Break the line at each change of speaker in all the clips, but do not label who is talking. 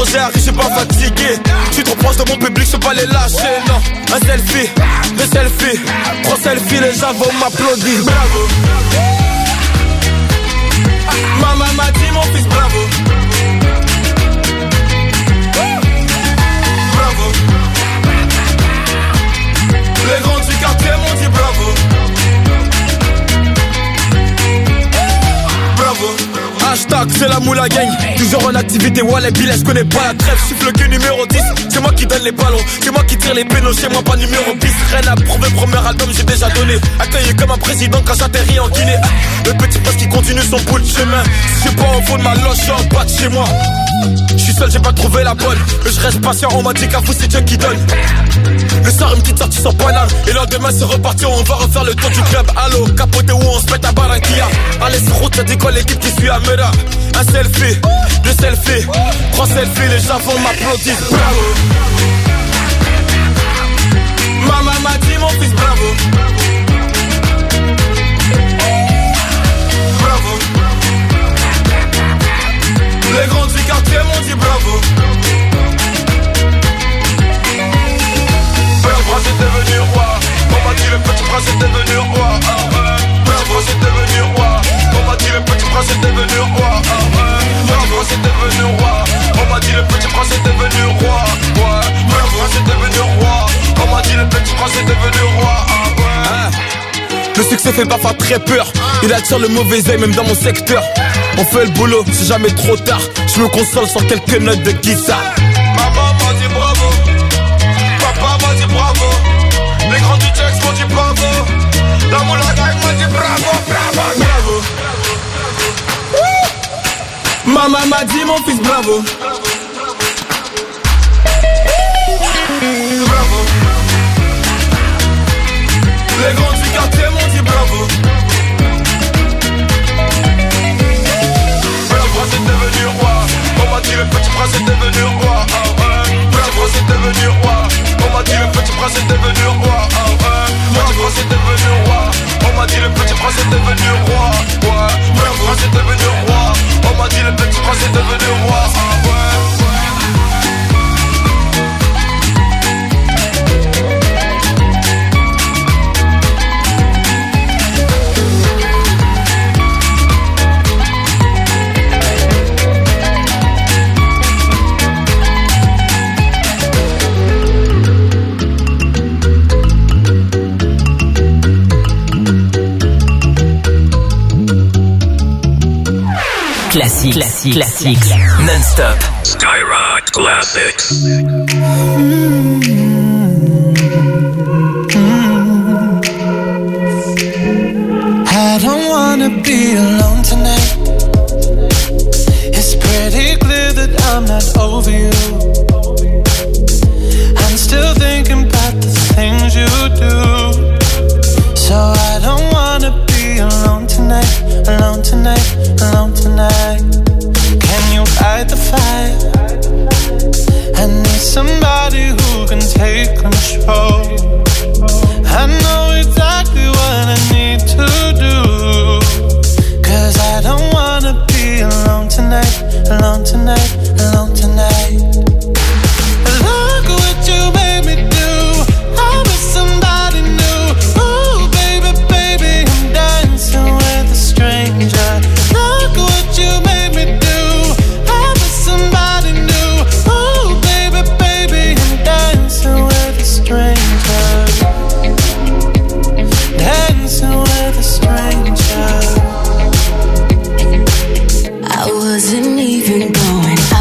projet arrive, je suis pas fatigué. Je suis trop proche de mon public, je peux pas les lâcher, non. Un selfie, deux selfies, trois selfies, les gens vont m'applaudir. Bravo. Maman m'a dit mon fils bravo. Bravo. Les grands du quartier m'ont dit bravo. Bravo. Hashtag c'est la moula gang. Toujours en activité, ouais les billets, je connais pas la trêve. Siffle que numéro 10, c'est moi qui donne les ballons. C'est moi qui tire les pénaux, chez moi pas numéro 10. Rien à prouver, premier album j'ai déjà donné. Accueilli comme un président quand j'atterris en Guinée. Le petit prince qui continue son bout de chemin. Si j'ai pas au fond de ma loge, je suis en bas de chez moi. Je suis seul, j'ai pas trouvé la bonne. Mais je reste patient, on m'a dit qu'à vous c'est Dieu qui donne. Le soir une petite sortie sans banane. Et le lendemain c'est reparti, on va refaire le tour du club. Allo, capoté où on se met à Barranquilla. Allez sur route, ça dit quoi l'équipe qui suit à Mera. Un selfie, deux selfies, trois selfies, les gens vont m'applaudir. Bravo. Maman m'a dit mon fils bravo. Bravo. Les grands du quartier m'ont dit bravo. Le prince est devenu roi. On m'a dit le petit prince est devenu roi. Le prince est devenu roi. On m'a dit le petit prince est devenu roi. Le prince est devenu roi. On m'a dit le petit prince est devenu roi. Le prince est devenu roi. On m'a dit le petit prince est devenu roi. Le succès fait parfois très peur. Il attire le mauvais œil même dans mon secteur. On fait le boulot, c'est jamais trop tard. Je me console sur quelques notes de guitare. Maman m'a dit bravo. Papa m'a dit bravo. Les grands du texte m'ont dit bravo. La moula gang m'a dit bravo, bravo, bravo. Maman m'a dit mon fils bravo. Bravo. Les grands du quartier m'ont dit bravo. Le prince est devenu roi. On m'a dit le petit prince est devenu roi. Le prince est devenu roi. On m'a dit le petit prince est devenu roi. Le prince est devenu roi. On m'a dit le petit prince est devenu roi. Le prince est devenu roi. On m'a dit le petit prince est devenu roi.
Classique. Non-stop.
Skyrock Classics.
I don't wanna be alone tonight. It's pretty clear that I'm not over you. I'm still thinking about the things you do. So I don't wanna be alone tonight, alone tonight, alone tonight. Can you fight the fire? I need somebody who can take control. I know exactly what I need to do. 'Cause I don't wanna be alone tonight, alone tonight, alone tonight. Look what you made me do. I was somebody new. Ooh, baby, baby, I'm dancing with a stranger. Look what you made me do. I was somebody new. Ooh, baby, baby, I'm dancing with a stranger. Dancing with a stranger.
I wasn't even going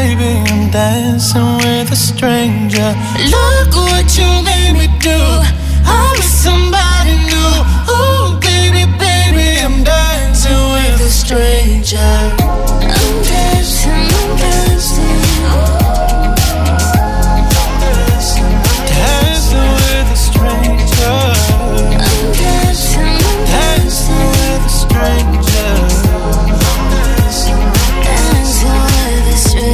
baby, I'm dancing with a stranger. Look what you made me do. I'm with somebody new. Ooh, baby, baby, I'm dancing with a stranger. I'm dancing, I'm dancing. Dancing with a stranger. I'm dancing, dancing with a stranger. Dancing with a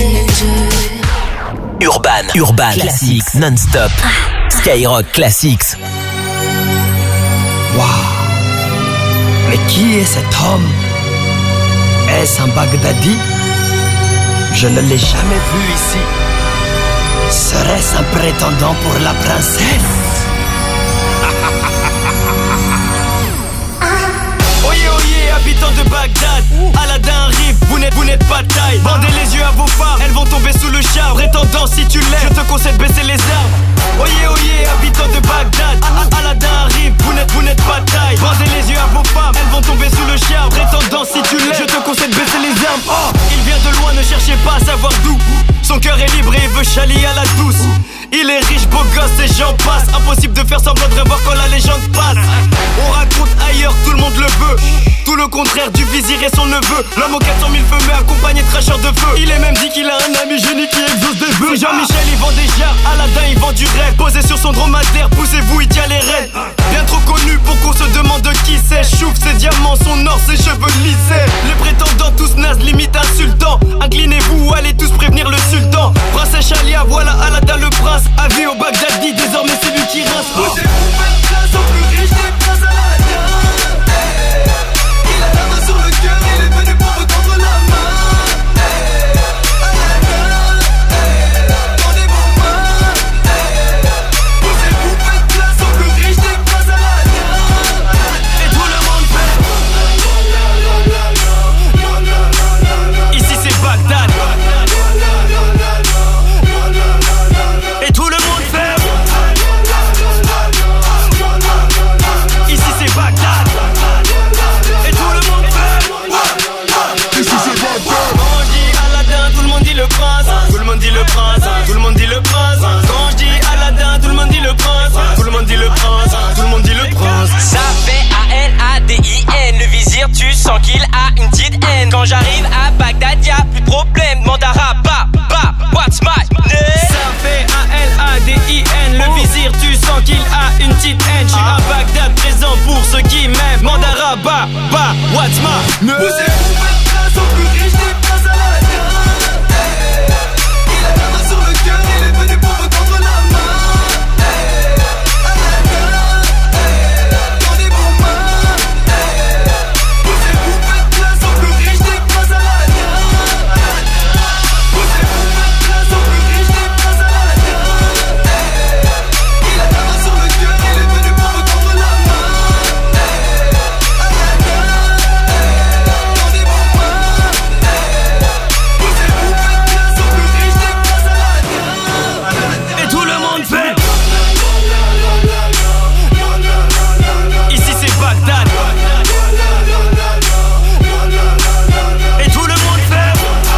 stranger.
Urban Classics non-stop. Skyrock Classics.
Waouh! Mais qui est cet homme? Est-ce un Baghdadi? Je ne l'ai jamais vu ici. Serait-ce un prétendant pour la princesse?
Oyez, oyez, habitants de Bagdad, Aladdin arrive, vous n'êtes pas de taille. Bandez les yeux à vos femmes, elles vont tomber sous le char. Prétendant, si tu l'aimes, je te conseille de baisser les armes. Oyez, oyez, habitants de Bagdad, Aladdin arrive, vous n'êtes pas de taille. Bandez les yeux à vos femmes, elles vont tomber sous le char. Prétendant, si tu l'aimes, je te conseille de baisser les armes. Oh, il vient de loin, ne cherchez pas à savoir d'où. Son cœur est libre et il veut chalier à la douce. Il est riche, beau gosse et j'en passe. Impossible de faire semblant de revoir quand la légende passe. On raconte ailleurs, tout le monde le veut. Tout le contraire du vizir et son neveu. L'homme aux 400 000 feux mais accompagné de cracheurs de feu. Il est même dit qu'il a un ami génie qui exauce des vœux. Jean-Michel il vend des jarres, Aladdin il vend du rêve. Posé sur son dromadaire, poussez-vous il tient les rênes. Bien trop connu pour qu'on se demande de qui c'est. Chouf ses diamants, son or, ses cheveux lissés. Les prétendants tous nazes, limite insultants. Inclinez-vous, allez tous prévenir le sultan. Princesse Chalia, voilà Aladdin le prince. Avis au Baghdadi, désormais c'est lui qui rince. Posez-vous, faites place au plus riche des princes Aladdin. Il a la main sur le cœur, il est venu pour vous tendre la main. Aladdin, tendez vos mains. Posez-vous, faites place au plus riche des princes Aladdin. Et tout le monde fait. Ici c'est Bagdad. Et tout le monde fait. Ici c'est Bagdad. Et tout le monde fait. Ici c'est Bagdad. Quand on dit Aladdin, tout le monde dit le prince. Tout le monde dit le prince. Tout le monde dit le prince. Quand je dis Aladdin, tout le monde dit le prince. Tout le monde dit le prince. Tout le monde dit le prince.
Ça fait A-L-A-D-I-N. Le vizir, tu sens qu'il a une petite haine. Quand j'arrive à Bagdad, y'a plus de problème. Demande à Rabat, what's my name?
Ça fait A-L-A-D-I-N. Le vizir, tu sens qu'il a une petite haine. J'suis à Bagdad, présent pour ceux qui m'aiment. Demande à Rabat, what's my name? Vous êtes place au plus riche des princes Aladdin. Il a la main sur le cœur, il est venu pour vous tendre la main. Aladdin, tendez vos mains. Posez-vous, faites place au plus riche des princes Aladdin. Posez-vous, faites place au plus riche des princes Aladdin. Il a la main sur le cœur, il est venu pour vous tendre la main. Aladdin, tendez vos mains. Posez-vous, faites place au plus riche des princes Aladdin. Et tout le monde fait. Ici c'est Bagdad. Et tout le monde fait.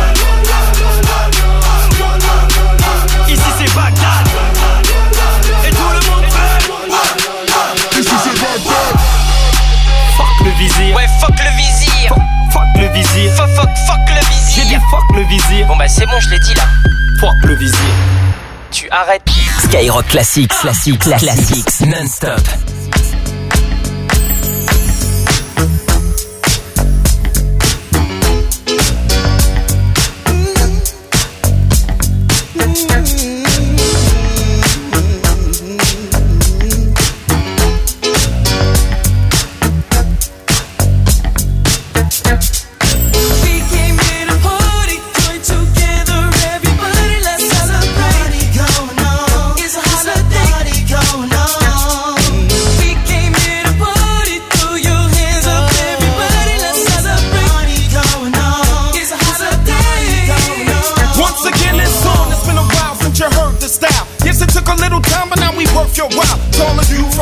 Ici c'est Bagdad. Et tout le monde fait. Ici c'est Bagdad. Fuck le vizir.
Ouais, fuck le vizir.
Fuck le vizir.
Fuck le
J'ai dit
vizir.
fuck le vizir.
Bon bah c'est bon, je l'ai dit là.
Fuck le vizir.
Tu arrêtes.
Skyrock Classics, classics, non-stop.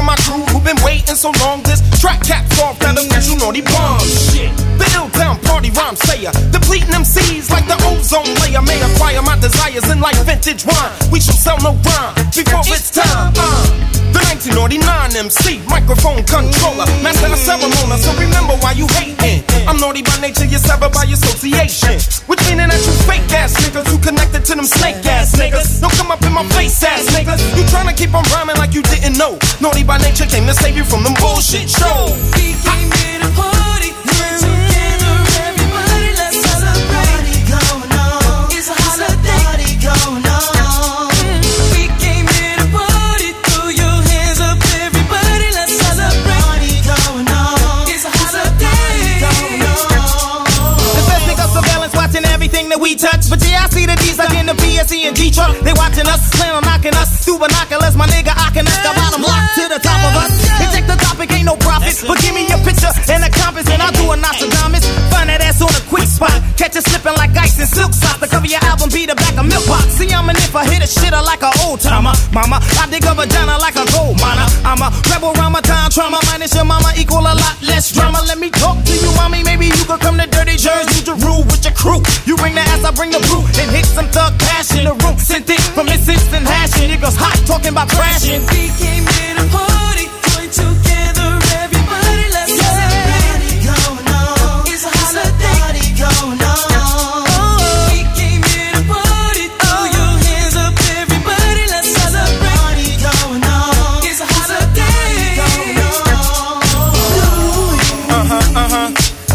So long, this track cat off that official naughty bomb shit. The ill town party rhyme sayer. Depleting MCs like the ozone layer. May acquire my desires in like vintage wine. We shall sell no rhyme before it's time. The 1989 MC, microphone controller, master of ceremony, so remember why you hating. I'm naughty by nature, you're severed by association. Which meaning that you fake ass niggas who connected to them snake ass niggas. Don't come up in my face ass niggas. You tryna keep on rhyming like you didn't know. Naughty by nature came to save you from them bullshit shows.
We came here to party, together everybody, let's celebrate. Going on, it's a holiday going on. We came here to party, throw your hands up everybody, let's celebrate. Going on, it's a holiday going on.
The best nigga surveillance watching everything that we touch. But yeah, I see the D's like in the PSE and G-Truck. They watching us, plan on knocking us through binoculars. My nigga, I can the bottom lock to the top of us. They check the topic, ain't no profit. But give me a picture and a compass, and I'll do a Nostradamus. Find that ass on a quick spot. Catch it slipping like ice and silk socks. The cover your album be the back of milk box. See, I'm an if I hit a shitter like an old timer. Mama, I dig a vagina like a gold miner. I'm a rebel around my time trauma. Minus your mama equal a lot less drama. Let me talk to you, mommy. Maybe you could come to Dirty Jersey to rule with your crew. You bring the ass, I bring the brew. And hit some thug passion. The room sent it from this instant hashing. It goes hot, talking about crashing.
We came here to party, join together everybody, let's celebrate. Going on, it's a holiday going on. We came here to party, throw your hands up everybody, let's celebrate. Going on, it's a holiday going on.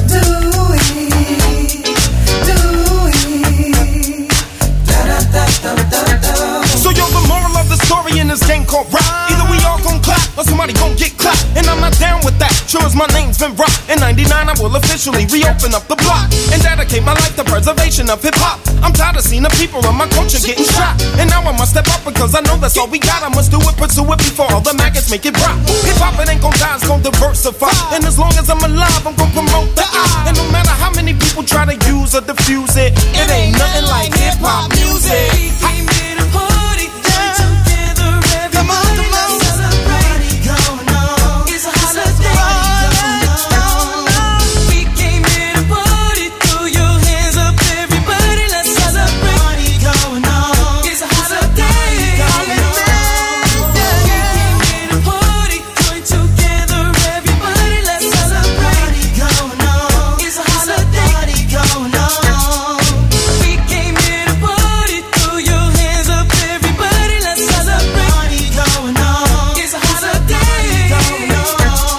So yo, the moral of the story in this game called rap. Either we all gon' clap or somebody gon' get clapped. And I'm not down with that. Sure as my name's been rocked. In 99 I will officially reopen up the block and dedicate my life to preservation of hip hop. I'm tired of seeing the people of my culture getting shot. And now I must step up because I know that's all we got. I must do it, pursue it before all the maggots make it rock. Hip hop, it ain't gon' die, it's gon' diversify. And as long as I'm alive, I'm gon' promote the I. And no matter how many people try to use or diffuse it, it ain't nothing like hip hop music.
We came here to party, join together everybody, let's celebrate. Going on, it's a holiday going on. We came here to party, throw your hands up everybody, let's celebrate. Going on, it's a holiday going on. We came here to party, join together everybody, let's celebrate. Going on, it's a holiday going on. We came here to party, throw your hands up everybody, let's celebrate. Going on, it's a holiday going on.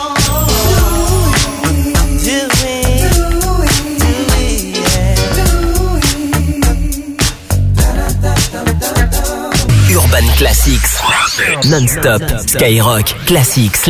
Urban Classics. Non-stop. Skyrock. Classics.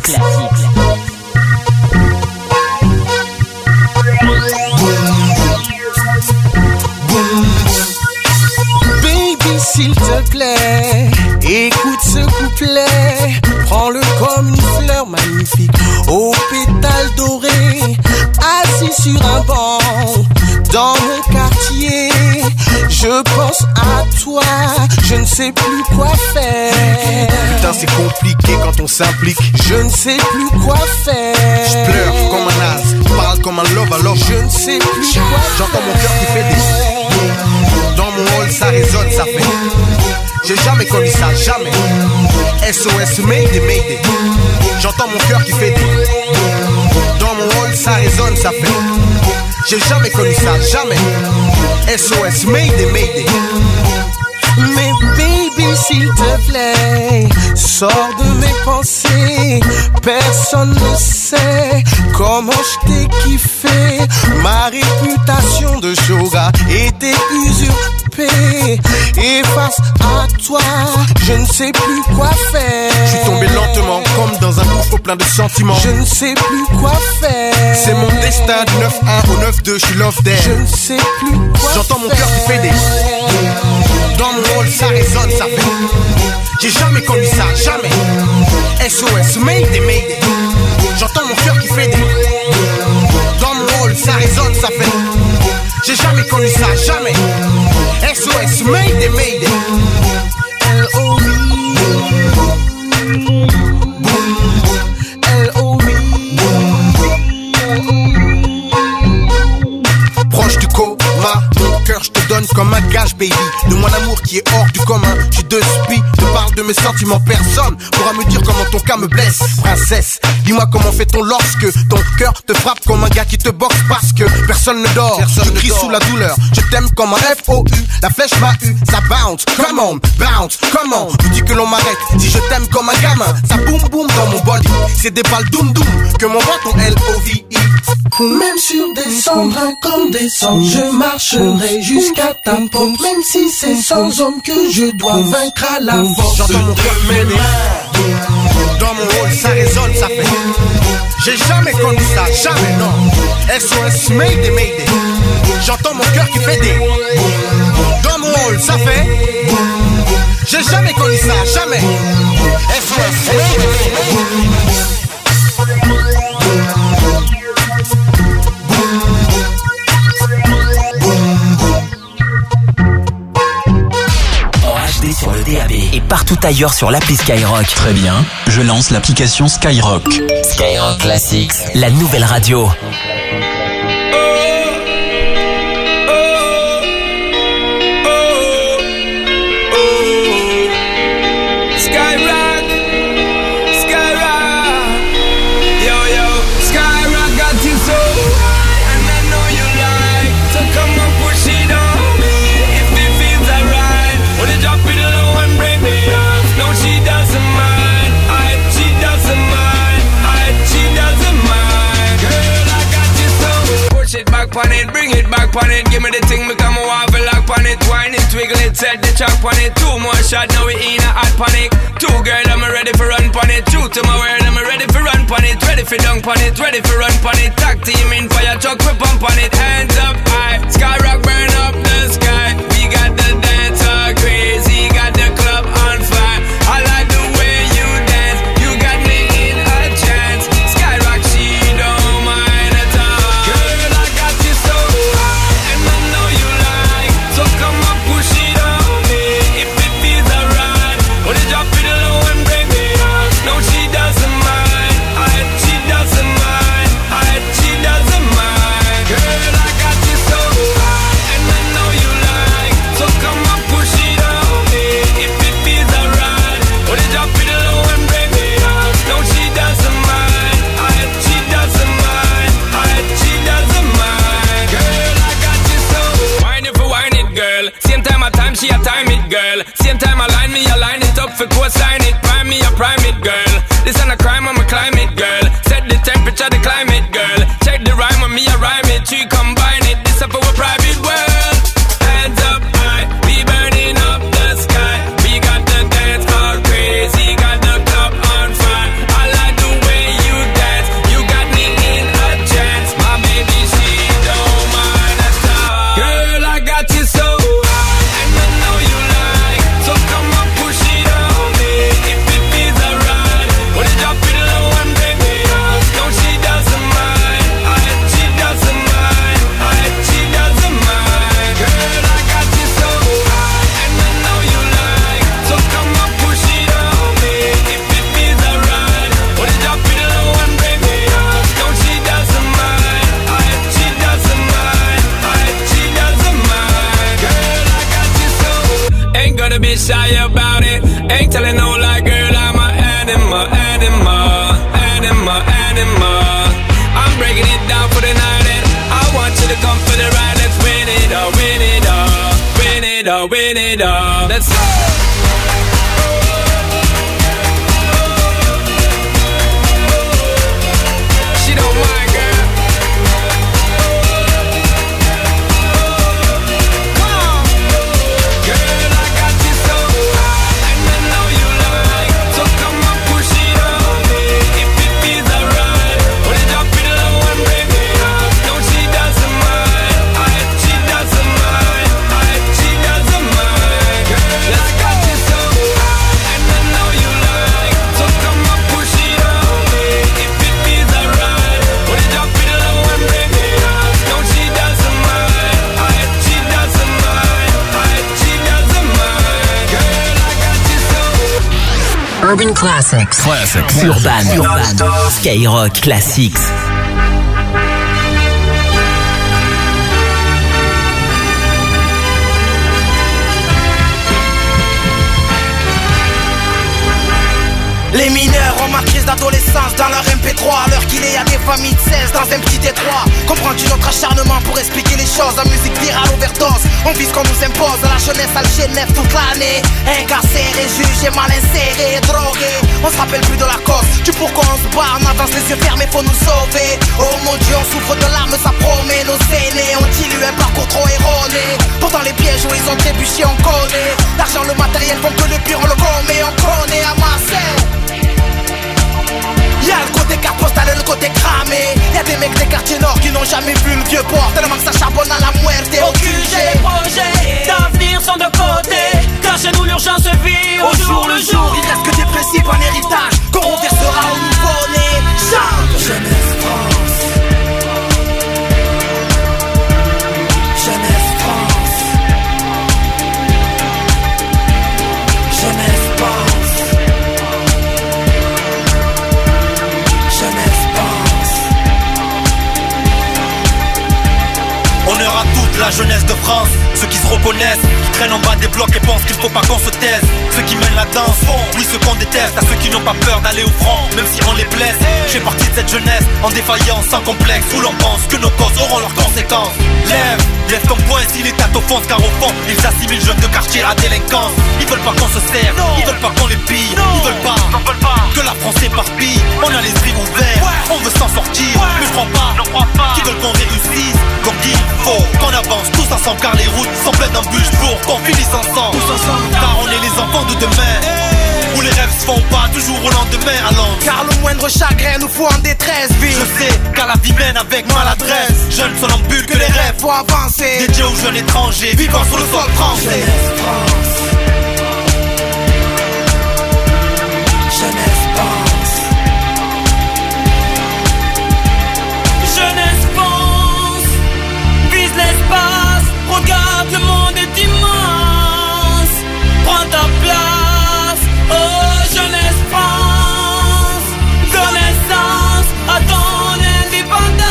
Baby, s'il te plaît, écoute ce couplet. Prends-le comme une fleur magnifique, aux pétales dorés, assis sur un banc, dans mon quartier. Je pense à toi, je ne sais plus quoi faire.
Putain, c'est compliqué quand on s'implique.
Je ne sais plus quoi faire.
Je pleure comme un as, parle comme un love.
Je ne sais plus quoi faire.
J'entends mon cœur qui fait des... Dans mon hall, ça résonne, ça fait... J'ai jamais connu ça, jamais. SOS, Mayday. J'entends mon cœur qui fait des... Dans mon hall, ça résonne, ça fait... J'ai jamais connu ça, jamais. SOS, Mayday.
Mais baby, s'il te plaît, sors de mes pensées. Personne ne sait comment je t'ai kiffé. Ma réputation de shoga était usurpée. Et face à toi, je ne sais plus quoi faire.
Je suis tombé lentement, comme dans un gouffre plein de sentiments.
Je ne sais plus quoi faire.
C'est mon destin du 9-1 au 9-2, je suis love there.
Je ne sais plus quoi
J'entends mon cœur qui fait des... Dans mon hall, ça résonne, ça fait... J'ai jamais connu ça, jamais. SOS, Mayday. J'entends mon cœur qui fait des... Dans mon hall, ça résonne, ça fait... J'ai jamais connu ça, jamais. SOS, Mayday. langage, baby, de mon amour qui est hors du commun. J'suis de spi, te parle de mes sentiments, personne pourra me dire comment ton cas me blesse. Princesse, dis-moi comment fait-on lorsque ton cœur te frappe comme un gars qui te boxe parce que personne ne dort. Je crie sous la douleur, je t'aime comme un FOU. La flèche m'a eu, ça bounce, come on, bounce, comment tu dis que l'on m'arrête si je t'aime comme un gamin? Ça boum boum dans mon body, c'est des balles doum doum que m'envoie ton LOVI.
Même sur des cendres, comme des cendres, je marcherai jusqu'à ta pompe. Même si c'est sans homme que je dois vaincre à la force.
J'entends mon cœur m'aider. Dans mon rôle, ça résonne, ça fait. J'ai jamais connu ça, jamais, non. SOS, Mayday, Mayday. J'entends mon cœur qui fait des. Dans mon rôle, ça fait. J'ai jamais connu ça, jamais. SOS,
sur le DAB et partout ailleurs sur l'appli Skyrock.
Très bien, je lance l'application Skyrock.
Skyrock Classics, la nouvelle radio.
On it, bring it back on it, give me the thing, become a waffle lock on it, whine it, twiggle it, set the chop on it, 2 more shots, now we in a hot panic, 2 girl, I'm ready for run on it, true to my word, I'm ready for run on it, ready for dunk on it, ready for run on it, tag team in fire truck, we pump on it, hands up high, Skyrock burn up the sky, we got the dancer crazy, got the club on fire, I like the way you dance, you got me in a chance, Skyrock she don't mind at all, girl I got you so high, and I know you like, so come on push it on me, if it feels alright, well you drop it low and bring me up, no she doesn't mind, she doesn't mind, she doesn't mind, girl I got you so high, and I know you like, so come on push it on me, if it feels alright, well you drop it low and bring me up, no she doesn't mind, she doesn't mind, she doesn't mind, girl I got you so, wine it for wine it girl, same time she a time it girl, same time I line it up for co-sign it, prime me a prime it girl, this ain't a crime I'm a climate girl, set the temperature the climate girl, check the rhyme when me a rhyme it, she combine it, this up for a private world, hands up high, we burning up the sky, we got the dance all crazy, got the club on fire, I like the way you dance, you got me in a chance, my baby she don't mind at all, girl I got you so high, and I know you like, so come on push it on me, if it feels alright, well you drop it low and bring me up, no she doesn't mind, she doesn't mind, she doesn't mind, girl I got you so high, and I know you like, so come on push it on me, if it feels alright, well you drop it low and bring me up, no she doesn't mind, she doesn't mind, she doesn't mind, girl I got you so, ain't gonna be shy about it, ain't telling no lie girl I'm a animal, I'm breaking it down for the night and I want you to come for the ride, let's win it all, win it all, win it all, win it all, let's go. She don't mind, girl. Come on. Girl, I got you so high, and I know you like, so come on, push it on me, if it feels alright, well you drop it low and bring me up, no she doesn't mind, she doesn't mind, she doesn't mind, girl, let's got you so high, and I know you like, so come on, push it on me, if it feels alright, well you drop it low and bring me up, no she doesn't mind, she doesn't mind, she doesn't mind, girl, I got you so.
Urban Classics. Urban. Skyrock Classics.
Les mineurs en ma crise d'adolescence dans leur MP3. À l'heure qu'il est à des familles de 16 dans un petit détroit. Comprends-tu notre acharnement pour expliquer les choses? La musique virale overdose, on vit ce qu'on nous impose. La jeunesse algénève toute l'année. Incarcéré, jugé, mal inséré, drogué. On se rappelle plus de la cause, du pourquoi on se bat. On avance les yeux fermés, faut nous sauver. Oh mon Dieu, on souffre de larmes, ça promet. Nos aînés ont-ils eu un parcours trop erroné? Pourtant les pièges où ils ont trébuché, on connaît. L'argent, le matériel font que le pire, on le commet. On connaît à Marseille. Y'a le côté carte postale et le côté cramé. Y'a des mecs des quartiers nord qui n'ont jamais vu le vieux port. Tellement que ça charbonne à la muerte et au QG.
Les projets d'avenir sont de côté, car chez nous l'urgence vit au jour le jour.
Il reste que des principes en héritage qu'on reversera au nouveau-né. Chante Jeunesse France. Jeunesse France. Jeunesse pense. Jeunesse pense.
Honneur à toute la jeunesse de France, ceux qui se reconnaissent, qui traînent en bas des blocs et pensent qu'il faut pas qu'on se taise. Ceux qui mènent la danse, oui ceux qu'on déteste. À ceux qui n'ont pas peur d'aller au front, même si on les blesse. J'ai partie de cette jeunesse, en défaillance, sans complexe, où l'on pense que nos causes auront leurs conséquences. Lève ton poing si l'État t'offense, car au fond, ils assimilent jeunes de quartier à délinquance. Ils veulent pas qu'on se serve, ils veulent pas qu'on les pille. Ils veulent pas que la France s'éparpille. On a l'esprit ouvert, on veut s'en sortir. Mais je crois pas qu'ils veulent qu'on réussisse. Donc il faut qu'on avance tous ensemble, car les routes sont pleines d'embûches pour qu'on finisse ensemble. Car on est les enfants de demain, où les rêves se font pas toujours au lendemain. Alors
car le moindre chagrin nous fout en détresse, vie.
Je sais car la vie mène avec maladresse. Jeunes somnambules que les rêves
faut avancer.
Dédiés aux jeunes étrangers vivant sur le sol français.
Jeunesse France. Jeunesse pense.
Jeunesse pense. Vise l'espace. Regarde, le monde est immense. Prends ta place. Oh jeunesse France. Donne naissance à ton indépendance.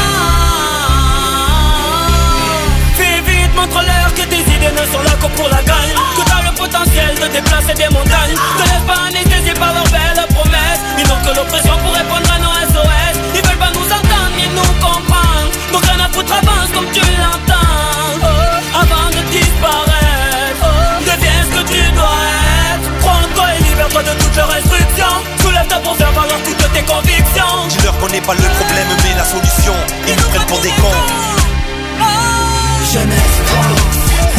Fais vite, montre-leur que tes idées ne sont là que pour la gagne. Que t'as le potentiel de déplacer des montagnes. Te laisse pas anesthésier par leurs belles promesses. Ils n'ont que l'oppression pour répondre à nos SOS. Ils veulent pas nous entendre ni nous comprendre. Donc rien à foutre, avance comme tu l'entends. Oh, avant de disparaître, deviens ce que tu dois être. Prends-toi et libère-toi de toutes leurs restrictions. Soulève-toi pour faire valoir toutes tes convictions.
Dis-leur qu'on n'est pas le problème mais la solution. Ils nous prennent pour des cons.
Jeunesse France.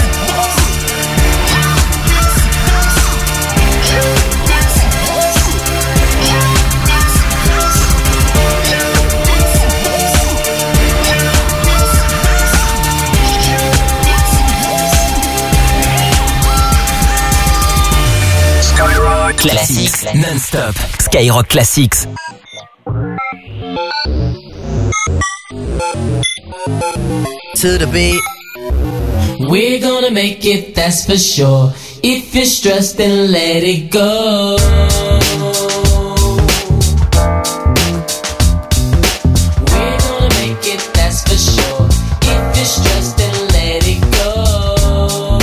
Classics non-stop. Skyrock Classics.
To the beat.
We're gonna make it, that's for sure. If you're stressed, then let it go. We're gonna make it, that's for sure. If you're stressed, then let it go.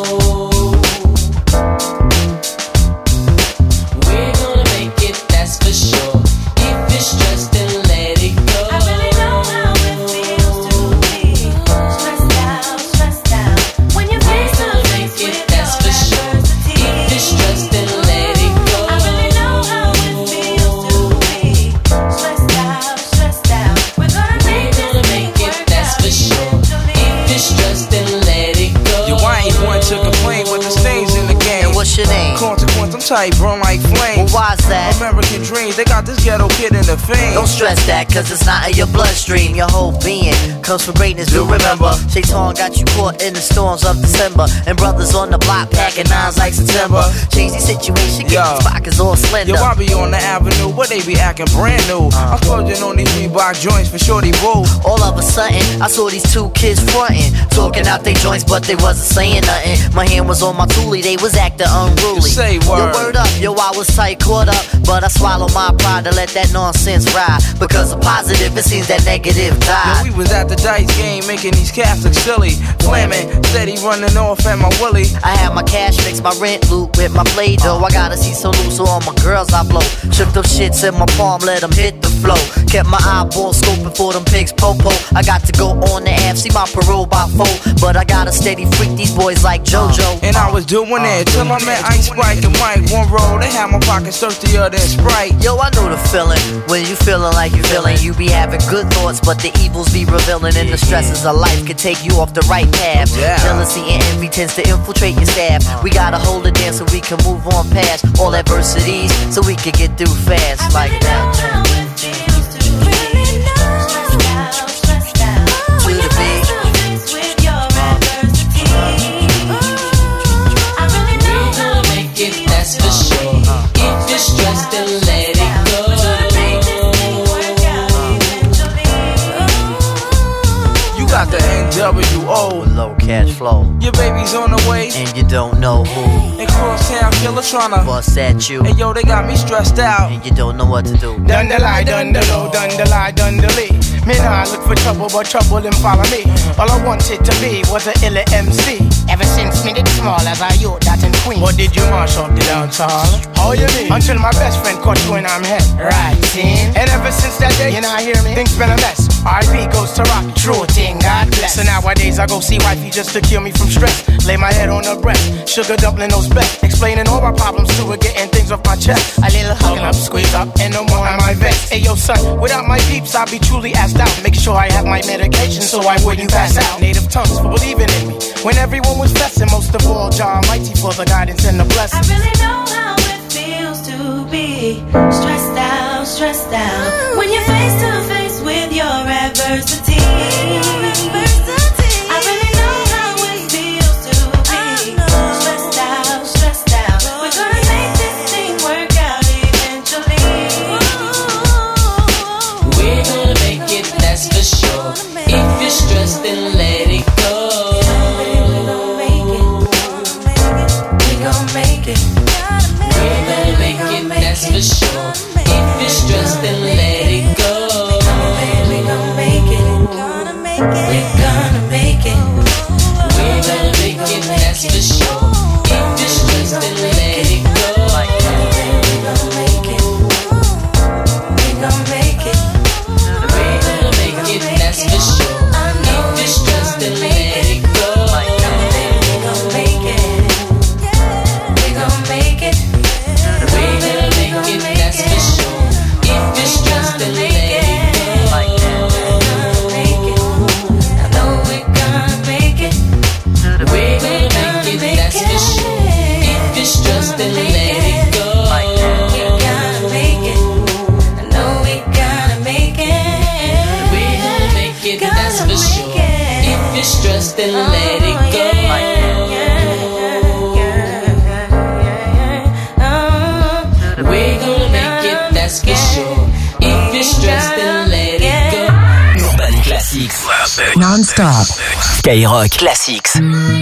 We're gonna make it, that's for sure. If you're stressed, then let it go. I really know how it feels to be stressed out. When you face to face with that's for sure. If you're stressed, then let it go. I really know how it feels to be stressed out. We're gonna make it, that's for sure. If you're stressed, then let it go.
Yo, I ain't one to complain, but the stains in the game.
And what's your name?
Consequence, I'm tight, burn like flames.
Well, why's that?
American dreams, they got this ghetto kid in the fame.
Don't stress that, cause it's not in your bloodstream. Your whole being comes from greatness, you'll remember. Shaitan got you caught in the storms of December. And brothers on the block packing nines like September. Change the situation, get these pockets all slender.
Yo, I be on the avenue, but they be acting brand new. I'm splurging on these Reebok joints for shorty boo.
All of a sudden, I saw these two kids frontin', talking out their joints, but they wasn't saying nothing. My hand was on my toolie, they was acting unruly.
Say word.
Yo, word up, yo, I was tight, caught up, but I swallowed my pride to let that nonsense ride. Because of positive, it seems that negative died.
Yo, we was at the dice game making these cats look silly. Flamin', steady running off at my willy.
I had my cash mix, my rent loot with my play dough. I gotta see so loose, so all my girls I blow. Shook them shits in my palm, let them hit the flow. Kept my eyeball scoping for them pigs, popo. I got to go on the app, see my parole by 4. But I gotta steady freak these boys like JoJo.
And I was doing it till I met Ice Spike and Mike. One roll, they had my pockets thirstier than Sprite.
Yo, I know the feeling when you feeling like you feeling. You be having good thoughts, but the evils be revealing. And the stresses of life can take you off the right path. Jealousy and envy tends to infiltrate your staff. We gotta hold it down so we can move on past all adversities, so we can get through fast like that.
That's for sure. If you're stressed, then let it go.
You got the NWO.
Low cash flow.
Your baby's on the way.
And you don't know who.
And crosstown killer tryna
bust at you.
And yo, they got me stressed out.
And you don't know what to do.
Done the lie, done the low, done the lie, done the lee. Me nah look for trouble, but trouble them follow me. All I wanted to be was a illa MC. Ever since me did small as a youth, that in Queen. But did you mash up the dance hall? How you mean? Until my best friend caught you in I'm head. Right, seen? And ever since that day, you not hear me? Things been a mess. RIP goes to Rocky. True thing, God bless. So nowadays I go see wifey just to cure me from stress. Lay my head on her breast. Sugar dumpling those best. Explaining all my problems to her, getting things off my chest. A little hugging up, squeeze up, and no more am I vexed. Hey yo son, without my peeps I'll be truly asked out. Make sure I have my medication so I wouldn't pass out. Native tongues for believing in me. When everyone was blessing, most of all, Jah Almighty for the guidance and the blessings.
I really know how it feels to be stressed out, stressed out. When you're face to face with your adversity. I really know how it feels to be stressed out, stressed out. We're gonna make this thing work out eventually. We're gonna make it, that's for sure. If you're stressed, then let it go. We're gonna make it. We're gonna make it, that's for sure. If you're stressed, then let it go. We're gonna make it. We're gonna make it. We're gonna make it, that's for sure. If you're stressed, then let it go. We're gonna make it. We're gonna make it. We're gonna make it, that's for sure. If you're stressed, then let it go. We're gonna make it. We're gonna make it. We're gonna make it, that's for sure. If you're stressed, then let it go. I know we're gonna make it. We're gonna make it, that's for sure. If you're stressed, then let it go. We're gonna make it. I know we're gonna make it. We're gonna make it, that's for sure. If you're stressed, then let it go. We're gonna make it, that's for sure. If you're stressed, then let it go.
Urban Classics. Non-stop. Skyrock Classics.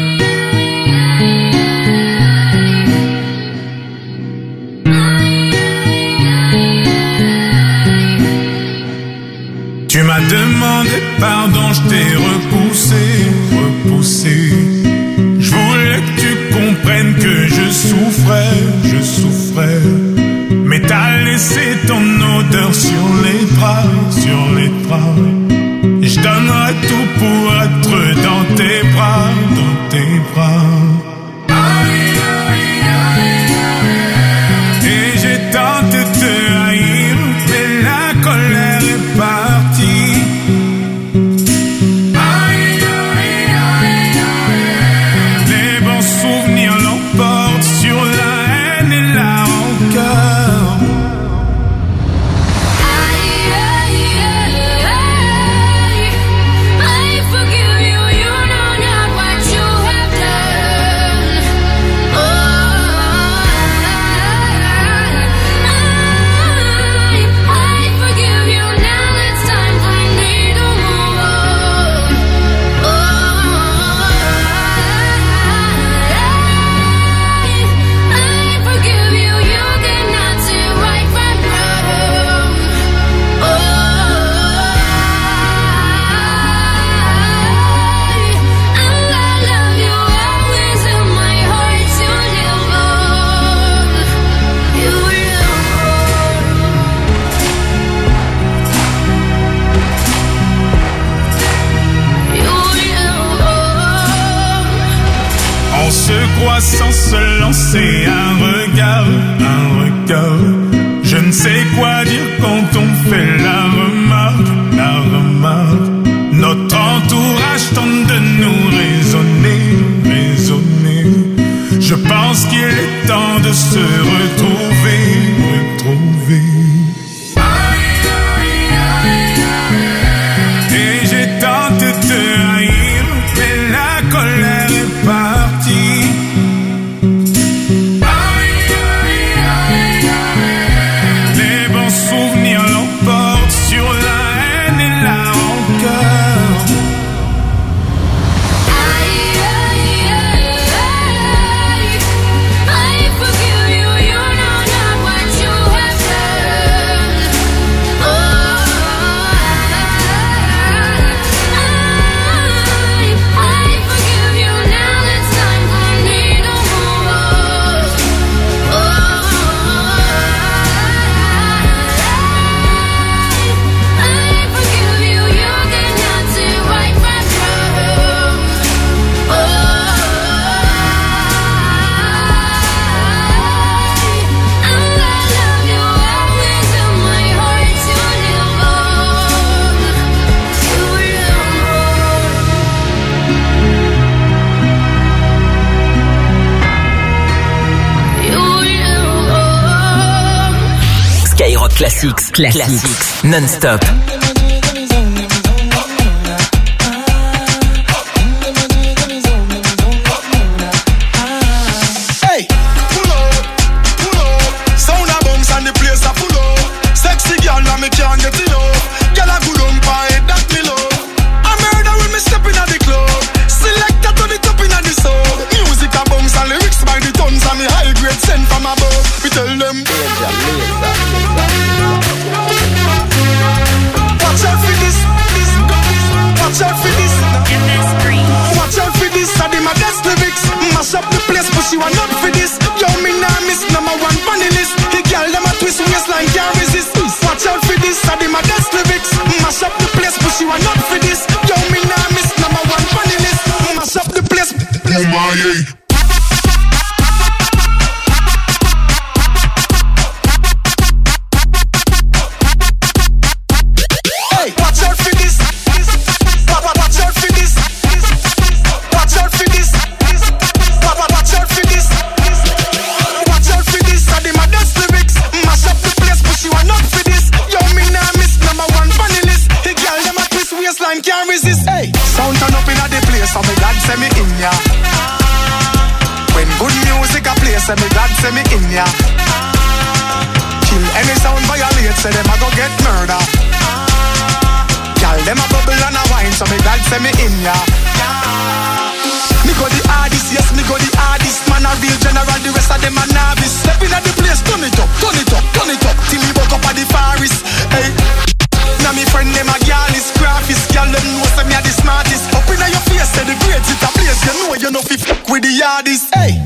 Tu m'as demandé pardon, je t'ai repoussé. Je voulais que tu comprennes que je souffrais. Mais t'as laissé ton odeur sur les draps. Je donnerai tout pour être dans tes bras. Et j'ai tenté de te haïr, mais la colère est partie.
fois sans se lancer un regard. Je ne sais quoi dire quand on fait la remarque. Notre entourage tente de nous raisonner. Je pense qu'il est temps de se retrouver. Et j'ai tenté de haïr, mais la colère est partie. Les bons souvenirs l'emportent sur la haine et la rancœur.
Classics, non-stop.
Hey, pull up. Sound a bounce and the place a full up. Sexy girl, now me can't get enough. Girl a good on pie, that me love. I murder when me step in at the club. Selector to the top in at the sub. Music a bounce and lyrics by the tons. And me high grade sent from above. We tell them watch out for this. Watch out for this. Watch out for this. I did my best lyrics. Mash up the place, but she want not for this. Yo, me nah miss number one funny list. The girl them a twist waistline can't resist. Watch out for this. I did my best lyrics. Mash up the place, but she want not for this. Yo, me nah miss number one funny list. Mash up the place. Oh my. Can't resist, hey. Sound turn up in a the place, so me God say me in ya. When good music a play, say me God say me in ya. Kill any sound violate, say them a go get murder. Girl, them a bubble and a wine, so me God say me in ya. Me go the hardest, yes, me go the hardest. Man a real general, the rest of them a novice. Step in at the place, turn it up, till me woke up at the forest, hey. Now me friend them a girl is graphist. Girl them know say me a the smartest. Up inna your face say the greats it a place. You know fi fuck with the yardies. Hey.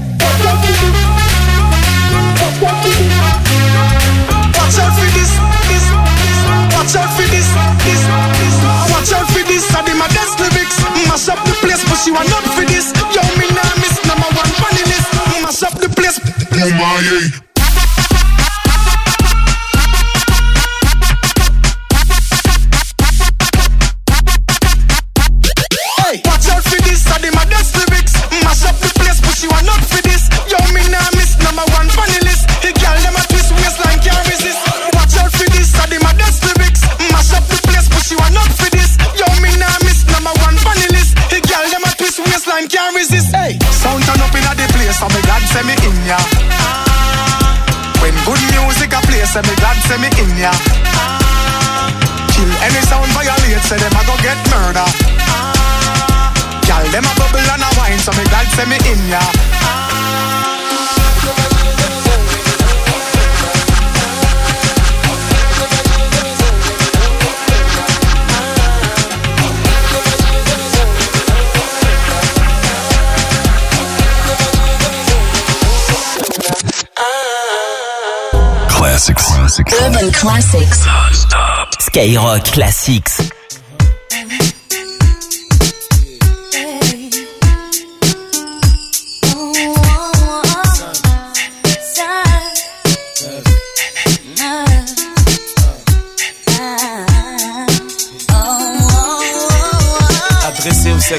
Watch out for this. Watch out for this. Watch out for this. I did my best lyrics. Mash up the place, but she want not for this. Yo, me nah miss number one funny list. Mash up the place. Oh my. Watch out for this, I did my best lyrics. Mash up the place, but she want not for this. Yo, me nah miss number one funny list. The girl them a twist waistline can't resist. Watch out for this, I did my best lyrics. Mash up the place, but she want not for this. Yo, me nah miss number one funny list. The girl them a twist waistline can't resist. Hey, sound turn up in a the place, so me God say me in ya. When good music a play, say me God say me in ya. Kill any sound violate, say them a go get murder. Girl, them a bubble and a wine, so me God say me in ya.
Classics.
Urban Classics.
Non-stop.
Skyrock Classics.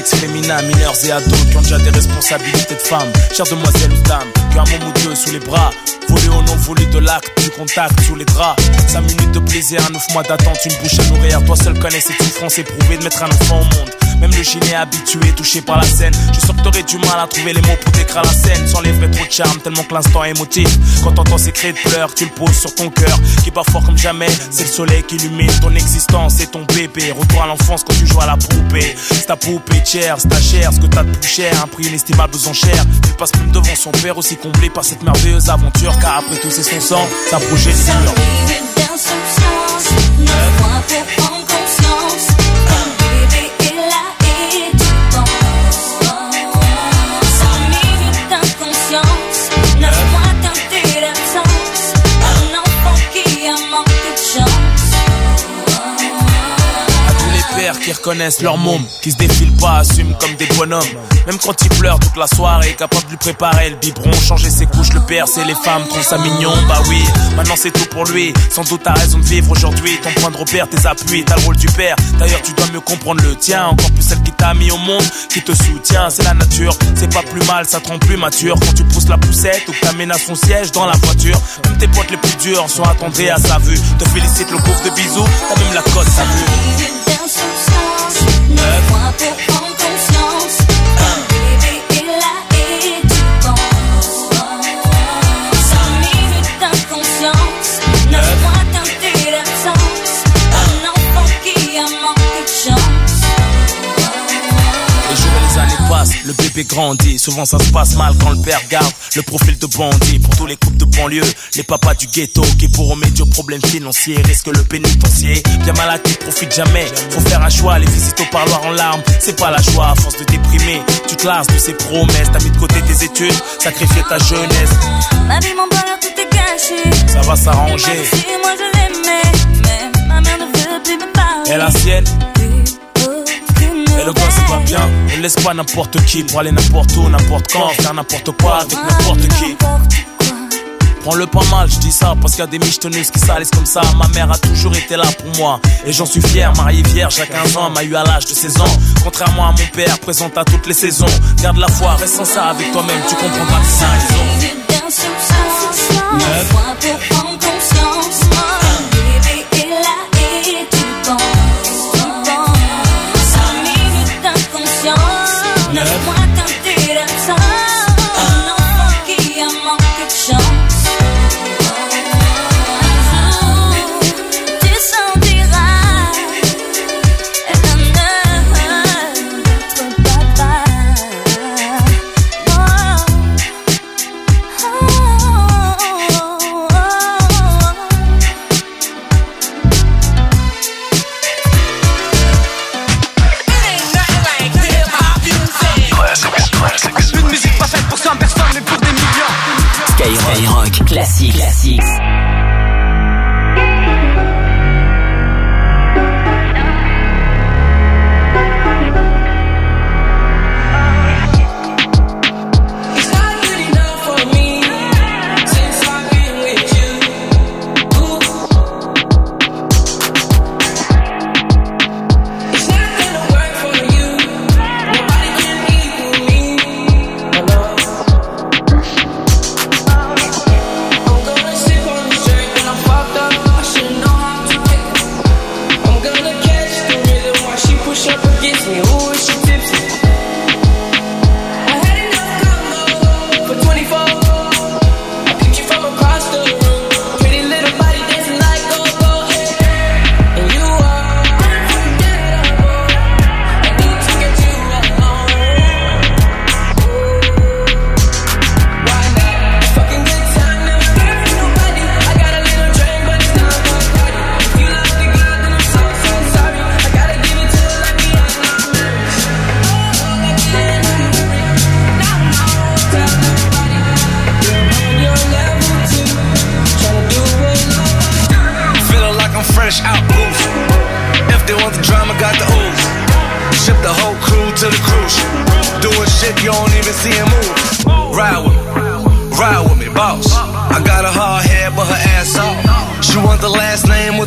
sexe féminin, mineurs et ados qui ont déjà des responsabilités de femmes. Chères demoiselles ou dames, qui ont un moment ou deux sous les bras. Voler au non voulu de l'acte, du contact sous les draps. 5 minutes de plaisir, 9 mois d'attente, une bouche à nourrir. Toi seul connais cette souffrance éprouvée de mettre un enfant au monde. Même le gilet habitué, touché par la scène. Je sens que t'aurais du mal à trouver les mots pour décrire la scène. Sans les vrais trop de charme, tellement que l'instant est émotif. Quand t'entends ces cris de pleurs, tu le poses sur ton cœur qui bat fort comme jamais. C'est le soleil qui illumine ton existence et ton bébé. Retour à l'enfance quand tu joues à la poupée. C'est ta poupée chère, c'est ta chair, ce que t'as de plus cher. Un prix inestimable aux enchères. Il passe même devant son père, aussi comblé par cette merveilleuse aventure. Car après tout c'est son sang, sa progéniture.
Dans son sens, 9 mois pour prendre conscience. Un bébé est là et tu penses. 5 minutes d'inconscience, 9 mois teintés d'absence. Un enfant qui a manqué de chance.
À tous les pères qui reconnaissent leur môme, qui se défilent pas, assument comme des bonhommes. Même quand il pleure toute la soirée, capable de lui préparer le biberon, changer ses couches, le percer, les femmes trouvent ça mignon. Bah oui, maintenant c'est tout pour lui. Sans doute t'as raison de vivre aujourd'hui. Ton point de repère, tes appuis, t'as le rôle du père. D'ailleurs tu dois mieux comprendre le tien. Encore plus celle qui t'a mis au monde, qui te soutient. C'est la nature, c'est pas plus mal, ça te rend plus mature. Quand tu pousses la poussette ou que t'amènes à son siège dans la voiture. Même tes potes les plus durs sont attendris à sa vue. Te félicite le pauvre de bisous, t'as même la cote, ça vue.
Dans son sens, 9 mois pour prendre conscience. Un bébé est là et tu penses. 5 minutes d'inconscience, 9 mois teintés d'absence. Un enfant qui a manqué de chance.
Les jours et les années passent, le bébé grandit. Souvent ça se passe mal quand le père garde le profil de bandit. Pour tous les couples de banlieue, les papas du ghetto qui pour remédier aux problèmes financiers risquent le pénitencier. Bien malade qui profite jamais, faut faire un choix. Les visites au parloir en larmes, c'est pas la joie. À force de déprimer, tu te lasses de ses promesses. T'as mis de côté tes études, sacrifié ta jeunesse.
Ma vie, mon bonheur, tout est gâché.
Ça va s'arranger.
Si moi je l'aimais, mais ma mère ne veut plus me parler.
Et la sienne? Et le gars c'est pas bien, on laisse pas n'importe qui pour aller n'importe où, n'importe quand, faire n'importe quoi avec n'importe qui. Prends-le pas mal, je dis ça parce qu'il y a des michetonneuses qui salissent comme ça. Ma mère a toujours été là pour moi et j'en suis fier. Mariée vierge à 15 ans, m'a eu à l'âge de 16 ans. Contrairement à mon père, présente à toutes les saisons. Garde la foi, reste sans ça avec toi-même, tu comprendras que c'est un raison.
9 mois pour prendre conscience. Un bébé est là et tu penses. 5 minutes d'inconscience, 9 mois teintés d'absence. Un enfant qui a manqué de chance. Tu sentiras notre papa.
Une musique pas faite pour 100 personnes mais pour des millions.
Skyrock classique.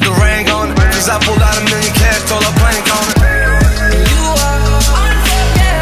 Cause I pulled out $1 million cash, told her blank on it. And you are unforgettable.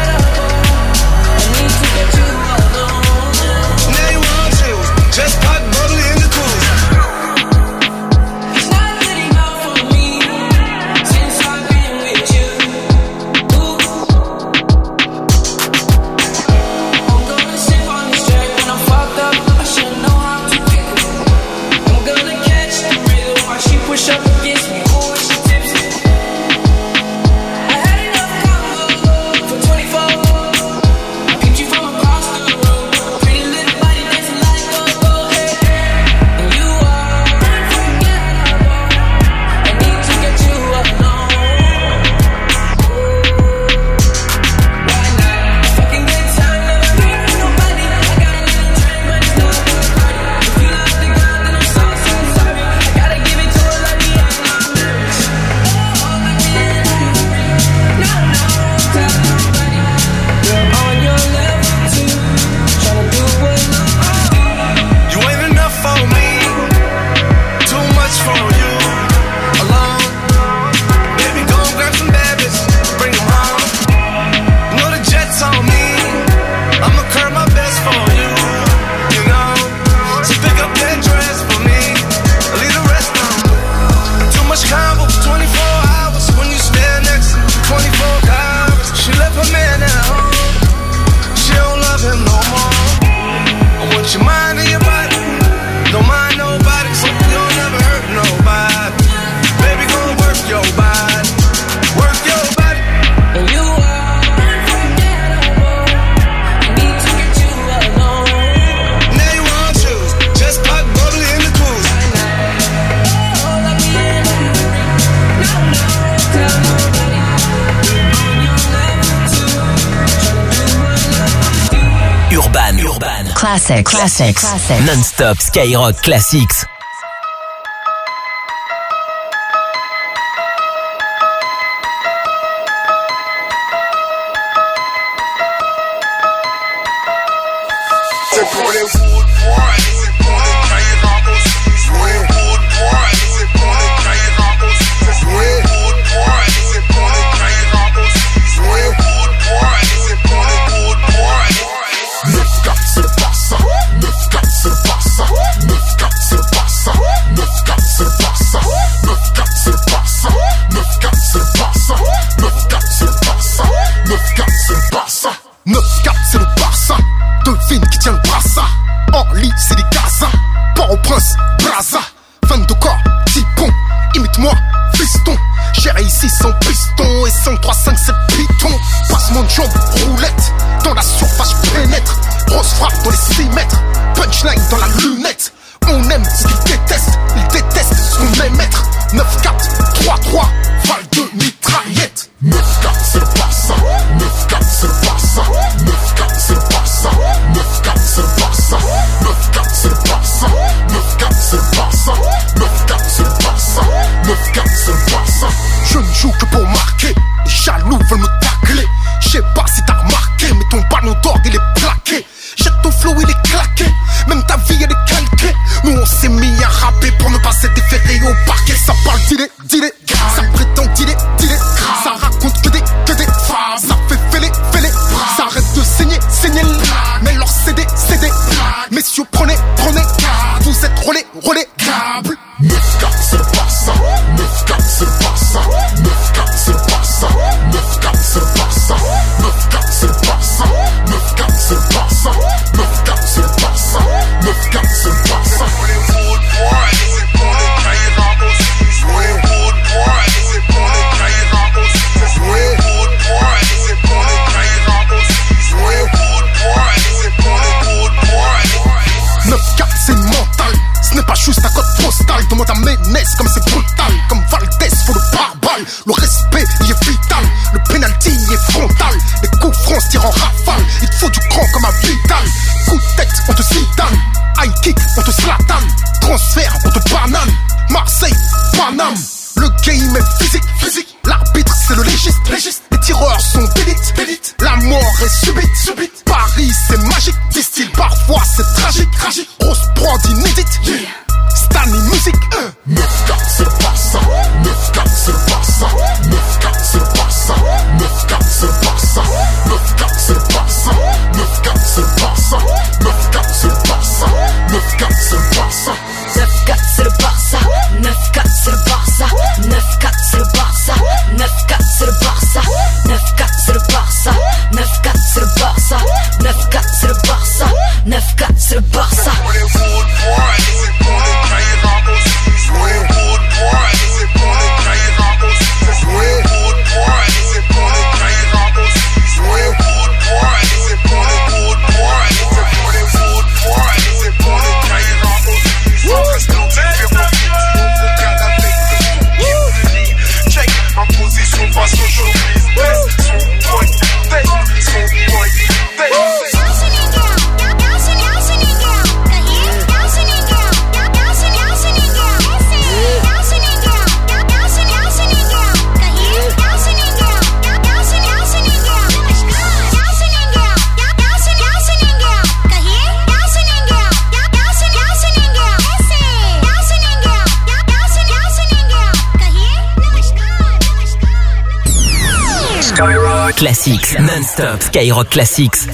Classics. Non-stop Skyrock Classics.
C'est pour les wood boys, c'est pour les Kaira aussi. C'est pour les wood boys, c'est pour les Kaira aussi. C'est pour les wood boys, c'est pour les Kaira aussi. C'est pour les wood boys, c'est pour les wood boys. 9-4 c'est le Barça, 9-4 c'est le Barça, 9-4 c'est le Barça, 9-4 c'est le Barça, 9-4 c'est le Barça, 9-4 c'est le Barça, 9-4 c'est le Barça, 9-4 c'est le Barça, 9-4 c'est le Barça. Devine qui tient le brassard. En lit, c'est des Gaza. Port-au-Prince, Braza. 22 corps, 10 ponts. Imite-moi, fiston. J'ai réussi sans piston et 5-3-5-7 pitons. Passement de jambes, roulette. Dans la surface, pénètre. Grosse frappe dans les 6 mètres. Punchline dans la lunette. On aime ce qu'ils détestent. Ils détestent ce qu'on aime être. 9-4, 3-3. Val de mitraillette. 9-4, c'est le Barça. 9-4, c'est le Barça. 9-4, c'est le Barça. 9-4 c'est le Barça, 9-4 c'est le Barça, 9-4 c'est le Barça, 9-4 c'est le Barça, 9-4 c'est le Barça. Je ne joue que pour marquer, les jaloux veulent me tacler. Je sais pas si t'as remarqué, mais ton ballon d'or il est plaqué. Jette ton flow il est claqué, même ta vie elle est calquée. Nous on s'est mis à rapper pour ne pas s'être déféré au parquet. Ça parle d'idées, ça prétend d'idées, ça raconte que des ça fait fêler, ça arrête de saigner, mais leur CD, messieurs prenez, vous êtes relais, 9-4 c'est le Barça, 9-4 c'est le Barça, 9-4 c'est le Barça, 9-4 c'est le Barça, 9-4 c'est le Barça, 9-4 c'est le Barça, 9-4 c'est le Barça, 9-4 c'est le Barça. C'est pour les wood boys, c'est pour les Kaira aussi. C'est pour les wood boys, c'est pour les Kaira aussi. C'est pour les wood boys, c'est pour les Kaira aussi. C'est pour les wood boys, c'est pour les wood boys. 9-4 c'est mental, ce n'est pas juste un code postal. Demande à Ménès comme c'est brutal. Comme Valdez, faut le pare-balles. Le respect y est vital, le penalty y est frontal. Les coups francs se tirent en rafale. Il te faut du cran comme un Vidal. Coup de tête, on te zidane. High kick, on te slatan. Transfert, on te banane. Marseille, Paname. Le game est physique. L'arbitre c'est le légiste. Les tireurs sont d'élite. La mort est subite. Paris c'est magique. Disent-ils parfois c'est tragique. Grosse prod inédite. Stanley musique. 9-4 c'est le Barça. 9-4 c'est le Barça. 9-4 c'est le Barça. 9-4 c'est le Barça. 9-4 c'est le Barça. 9-4 c'est le Barça. 9-4 c'est le Barça. 9-4 c'est le Barça.
9-4 c'est le Barça. 9-4 c'est le Barça. 9-4 c'est le Barça. 9-4 c'est le Barça. 9-4 c'est le Barça. 9-4 c'est le Barça. 9-4 c'est le Barça. 9-4 c'est le Barça.
C'est pour les wood boys, c'est pour les Kaira aussi. C'est pour les wood boys, c'est pour les Kaira aussi. C'est pour les wood boys, c'est pour les Kaira aussi. C'est pour les wood boys, c'est pour les wood boys. C'est pour les wood boys, c'est pour les Kaira aussi. Sans rester check en position face au showbiz. Son point, son point.
Classics, non-stop Skyrock Classics.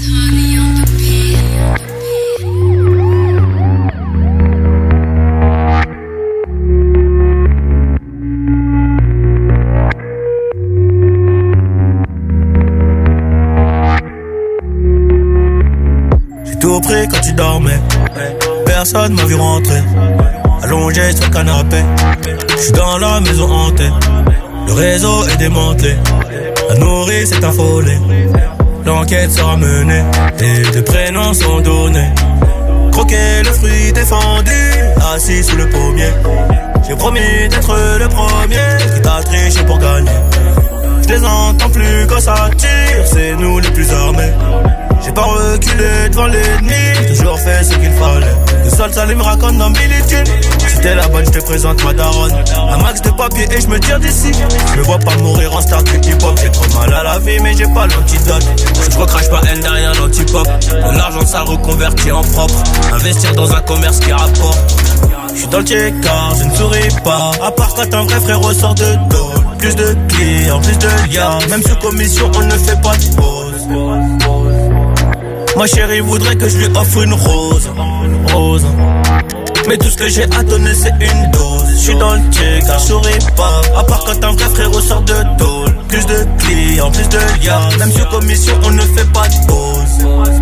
J'ai tout pris quand tu dormais. Personne m'a vu rentrer. Allongé sur le canapé. J'suis dans la maison hantée. Le réseau est démantelé. La nourrice est affolée. L'enquête sera menée et des prénoms sont donnés. Croquer le fruit défendu, assis sous le pommier. J'ai promis d'être le premier qui t'a triché pour gagner. Je les entends plus quand ça tire, c'est nous les plus armés. J'ai pas reculé devant l'ennemi, j'ai toujours fait ce qu'il fallait. Le sol ça me raconte dans Billy Jean. Si t'es la bonne, je te présente ma daronne. Un max de papier et je me tire d'ici. Je me vois pas mourir en star du hip-hop. J'ai trop mal à la vie mais j'ai pas l'antidote. Je recrache pas haine derrière l'antipop. De l'argent ça reconverti en propre. Investir dans un commerce qui rapporte. J'suis dans le check-out, je ne souris pas. À part quand un vrai frérot sort de dos. Plus de clients, plus de liens. Même sous commission on ne fait pas de pause. Ma chérie voudrait que je lui offre une rose. Rose. Mais tout ce que j'ai à donner c'est une dose. J'suis dans le check, je souris pas. À part quand un vrai frérot sort de tôle. Plus de clients, plus de liens. Même sous commission on ne fait pas de pause.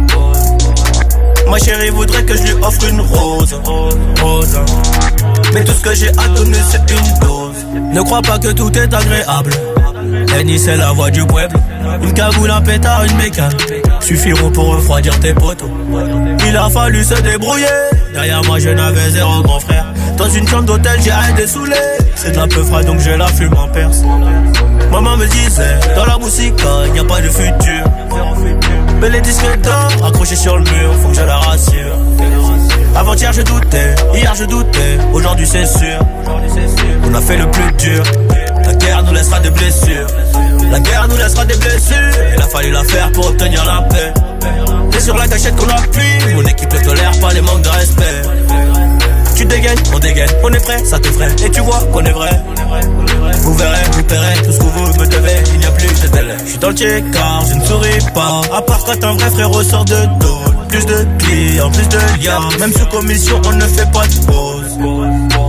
Ma chérie voudrait que je lui offre une rose. Rose. Mais tout ce que j'ai à donner c'est une dose. Ne crois pas que tout est agréable. Lenny c'est la voix du pueblo. Une cagoule, un pétard, une bécane suffiront pour refroidir tes potos. Il a fallu se débrouiller. Derrière moi je n'avais zéro grand frère. Dans une chambre d'hôtel j'ai arrêté saoulé. C'est de la peu frais donc je la fume en perse. Maman me disait, dans la musique y a pas de futur. Mais les disques d'or accrochés sur le mur faut que je la rassure. Avant-hier je doutais, hier je doutais, aujourd'hui c'est sûr. On a fait le plus dur. La guerre nous laissera des blessures. La guerre nous laissera des blessures. Il a fallu la faire pour obtenir la paix. C'est sur la gâchette qu'on appuie. Mon équipe ne tolère pas les manques de respect. Tu dégaines, on est prêt, ça te ferait. Et tu vois qu'on est vrai. Vous verrez, vous paierez tout ce que vous me devez. Il n'y a plus de délai. Je suis dans le check-out, je ne souris pas. À part quand un vrai frérot sort de dos. Plus de clients, plus de liens. Même sous commission on ne fait pas de pause.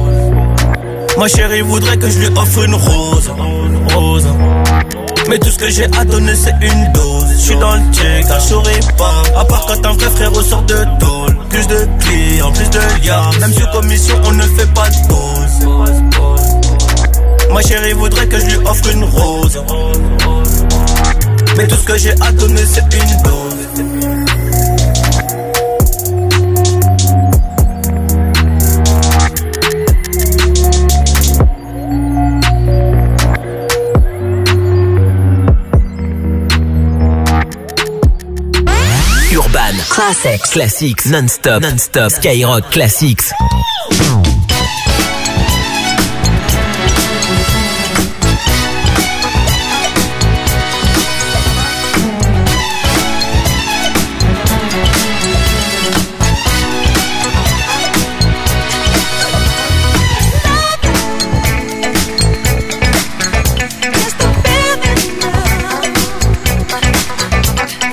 Ma chérie voudrait que je lui offre une rose. Rose. Mais tout ce que j'ai à donner c'est une dose. J'suis dans le check, je souris pas. À part quand un vrai frérot sort de tôle. Plus de clients, plus de liens. Même sous commission on ne fait pas de pause. Ma chérie voudrait que je lui offre une rose. Mais tout ce que j'ai à donner c'est une dose.
Urban Classics non-stop Skyrock Classics.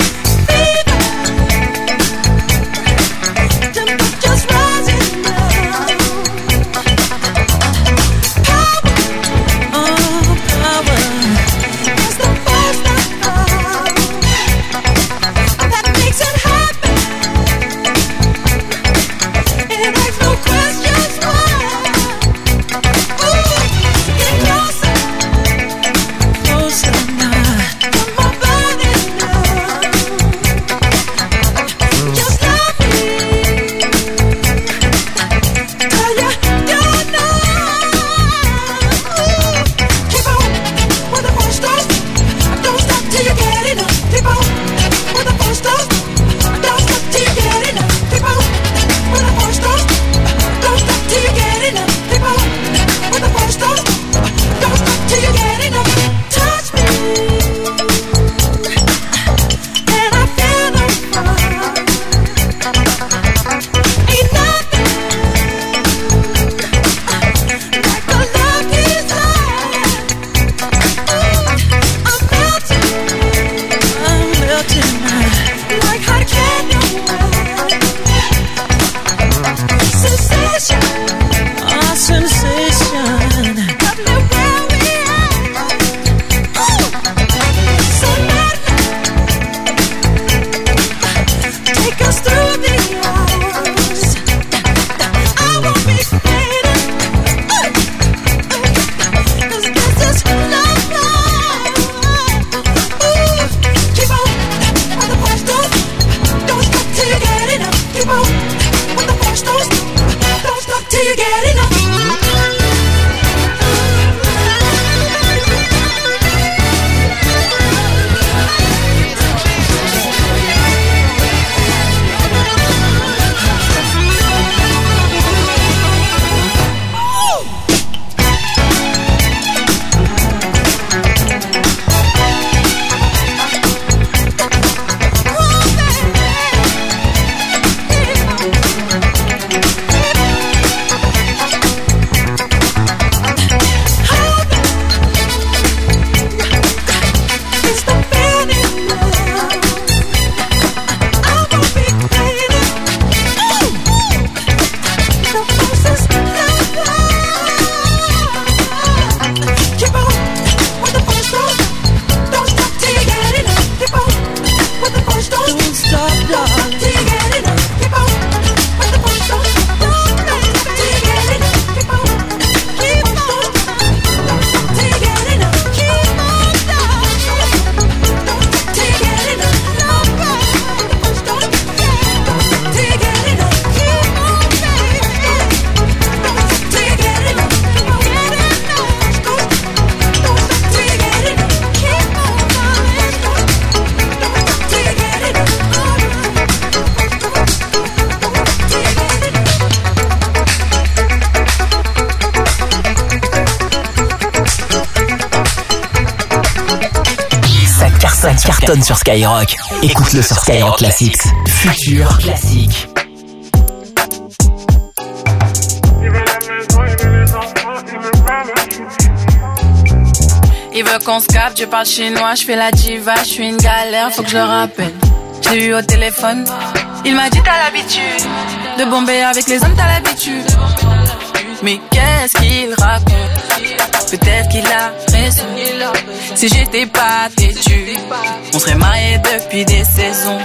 Just rising now.
Ça cartonne sur Skyrock. Écoute-le sur Skyrock Classics. Futur classique.
Il veut qu'on se capte, je parle chinois, je fais la diva, je suis une galère, faut que je le rappelle. Je l'ai eu au téléphone, il m'a dit t'as l'habitude de bomber avec les hommes, t'as l'habitude. Mais qu'est-ce qu'il raconte? Peut-être qu'il a raison. Si j'étais pas têtu, on serait mariés depuis des saisons.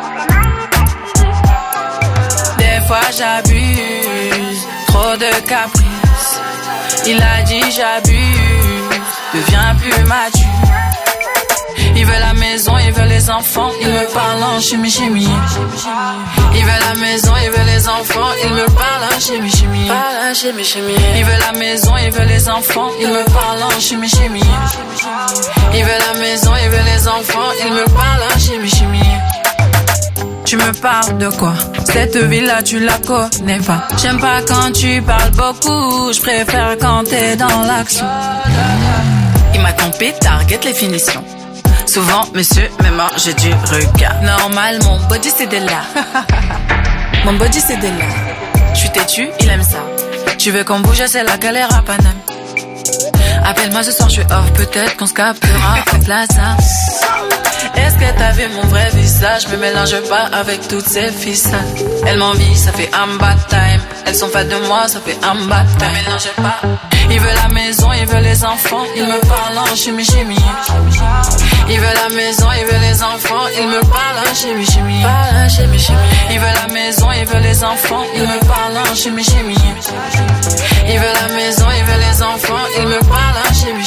Des fois j'abuse, trop de caprices. Il a dit j'abuse, deviens plus mature. Il veut la maison, il veut les enfants, il me parle en chimie. Il veut la maison, il veut les enfants, il me parle en chimie. Il veut la maison, il veut les enfants, il me parle en chimie. Il veut la maison, il veut les enfants, il me parle en chimie. Tu me parles de quoi? Cette ville-là, tu la connais pas. J'aime pas quand tu parles beaucoup, je préfère quand t'es dans l'action. Il m'a compris, target les finitions. Souvent, monsieur, même j'ai du regard. Normal, mon body c'est de là. Mon body c'est de là. J'suis têtu, il aime ça. Tu veux qu'on bouge, c'est la galère à Paname. Appelle-moi ce soir, je suis off, peut-être qu'on se captera en plaza. Est-ce que t'as vu mon vrai visage? Me mélange pas avec toutes ces ficelles. Elle m'envie, ça fait Amba time. Elles sont fans de moi, ça fait Amba time. Me mélange pas. Il veut la maison, il veut les enfants, il me parle en chimie. Il veut la maison, il veut les enfants, il me parle en chimie. Il veut la maison, il veut les enfants, il me parle en chimie. Il veut la maison, il veut les enfants, il me parle en chimie.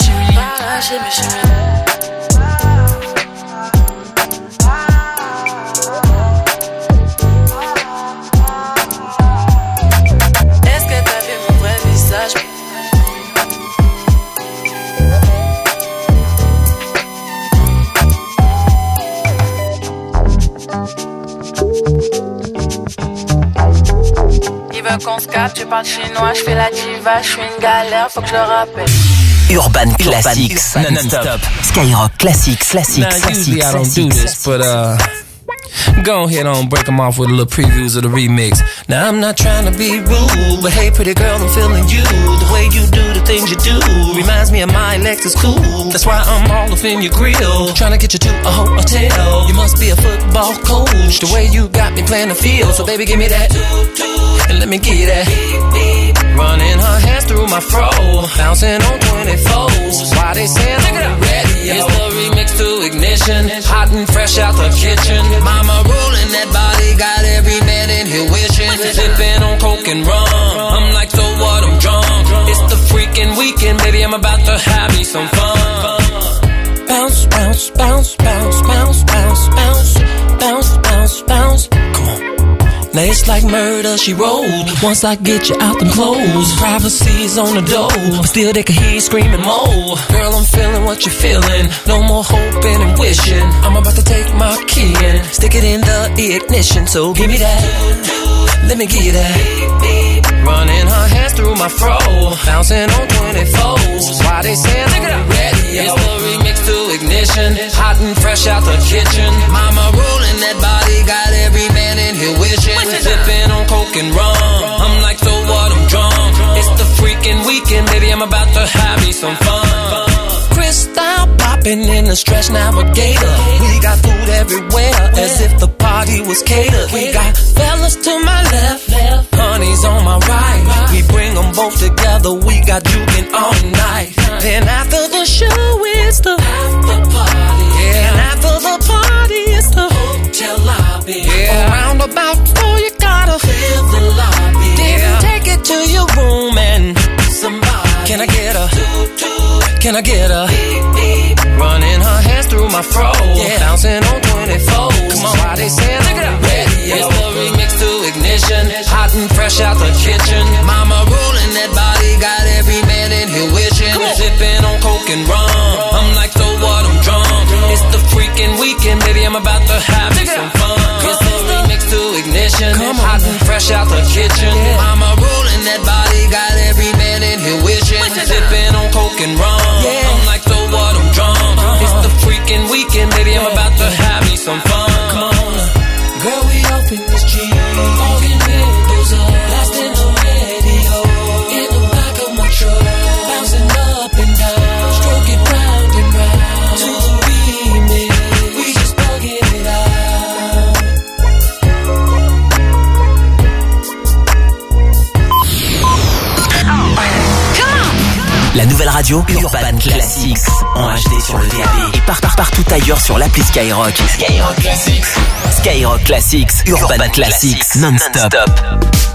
Est-ce que t'as vu mon vrai visage? Il veut qu'on se capte, tu parles chinois, je fais la diva, je suis une galère, faut que je le rappelle.
Urban Classics, non-stop. Skyrock Classics.
Now, usually I don't do this, but go ahead on, break them off with a little previews of the remix. Now I'm not trying to be rude, but hey pretty girl, I'm feeling you. The way you do the things you do reminds me of my Lexus coupe. That's why I'm all up in your grill, trying to get you to a hotel. You must be a football coach, the way you got me playing the field. So baby, give me that, and let me get that. Running her hands through my fro, bouncing on 24s. Why they saying I'm ready? It's the remix to Ignition, hot and fresh out the kitchen. Mama rolling that body, got every man in here wishing. Sipping on coke and rum, I'm like, so what, I'm drunk. It's the freaking weekend, baby, I'm about to have me some fun. Bounce, bounce, bounce, bounce, bounce, bounce, bounce, bounce, bounce, bounce. Come on. Now it's like murder, she rolled. Once I get you out them clothes, privacy's on the door, but still they can hear you screaming more. Girl, I'm feeling what you're feeling, no more hoping and wishing. I'm about to take my key and stick it in the ignition. So give me that, let me get that. Running her hands through my fro, bouncing on 24s. Why they saying I'm ready? It's the remix to Ignition, hot and fresh out the kitchen. Mama rolling that body, got every man in here wishing. Sipping on coke and rum, I'm like, so what, I'm drunk. It's the freaking weekend, baby, I'm about to have me some fun. Crystal popping in the Stretch Navigator. We got food everywhere, as if the party was catered. We got fellas to my left, honeys on my right. We bring them both together, we got juking all night. Then after the show, it's the after party. Yeah, and after the party, it's the hotel lobby. Yeah, around about 4, you gotta fill the lobby. Then take it to your room and somebody. Can I get a? Can I get a? Running her hands through my fro, yeah, bouncing on 24s. Come on, why they saying I'm ready? It's the remix to Ignition, hot and fresh out the kitchen. Mama rolling that body, got every man in here wishing. Sipping on coke and rum, I'm like, so what, I'm drunk. It's the freaking weekend, baby, I'm about to have me some fun. It's the remix to Ignition, hot and fresh out the kitchen. Mama rolling that body, got every man in here wishing. Sipping on coke and rum, I'm like, so what, I'm drunk. It's the freaking weekend, baby, I'm about
La nouvelle radio Urban Classics en HD sur le DAB et partout ailleurs sur l'appli Skyrock. Skyrock Classics. Skyrock Classics. Urban Classics non-stop.